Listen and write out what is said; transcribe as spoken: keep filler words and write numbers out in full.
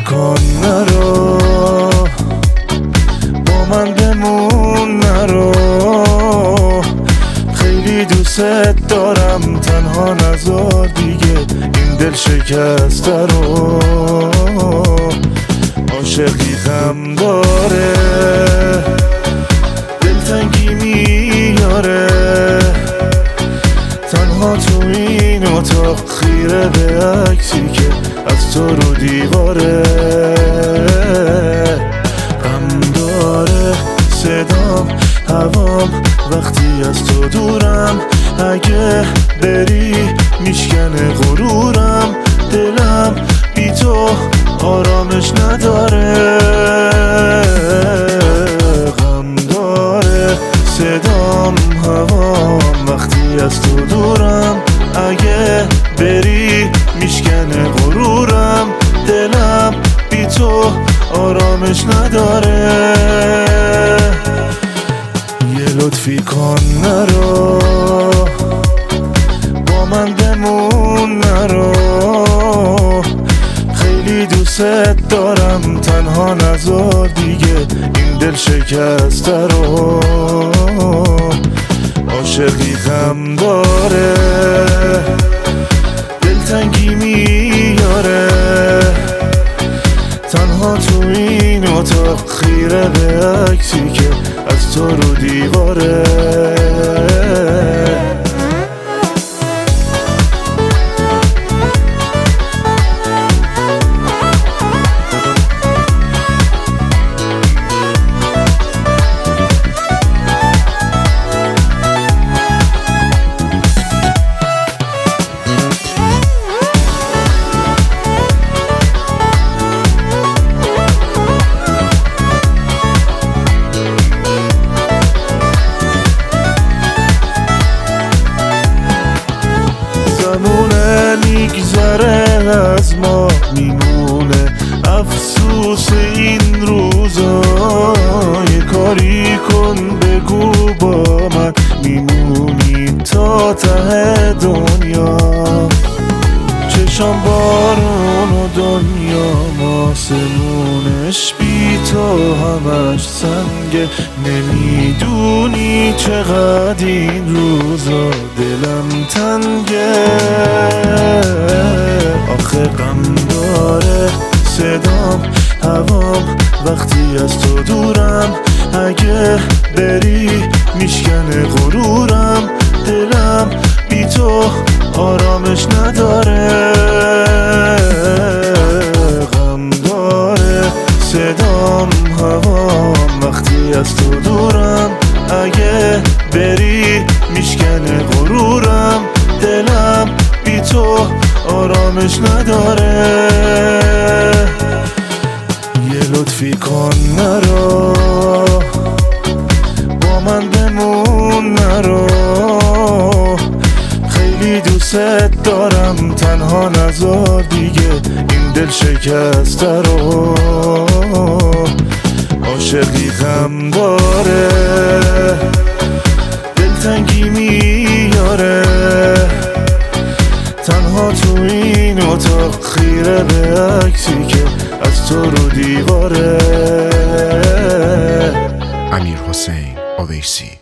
کن نرو، با من بمون نرو، خیلی دوست دارم، تنها نذار دیگه این دل شکسته رو. عاشقی غم داره، دلتنگی میاره، تنها تو این اتاق خیره به عکسی که از تو رو دیواره. غم داره صدام هوام وقتی از تو دورم، اگه بری میشکنه غرورم، دلم بی تو آرامش نداره. غم داره صدام هوام وقتی از تو دورم، اگه بری میشکنه غرورم، دلم بی تو آرامش نداره. یه لطفی کن نرو، با من بمون نرو، خیلی دوست دارم، تنها نذار دیگه این دل شکسته رو. عاشقی غم داره، دلتنگی میاره، تنها تو این اتاق خیره به عکسی که از تو رو دیواره. زمونه میگذره از ما میمونه افسوس این روزا. یه کاری کن بگو با من میمونی تا ته دنیا. چشم بارون و دنیا ماسمونش بی تو همش سنگه. نمیدونی چقدر این روزا دلم تنگه. آخه غم داره صدام هوام وقتی از تو دورم، اگه بری میشکنه غرورم، دلم بی تو آرامش نداره. غم داره صدام هوام وقتی از تو دورم، اگه بری میشکنه غرورم، دلم بی تو آرامش نداره. یه لطفی کن نرو، با من بمون نرو، خیلی دوست دارم، تنها نذار دیگه این دل شکسته رو. عاشقی غم داره، دلتنگی میاره، تنها تو این اتاق خیره به عکسی که از تو رو دیواره. امیرحسین اویسی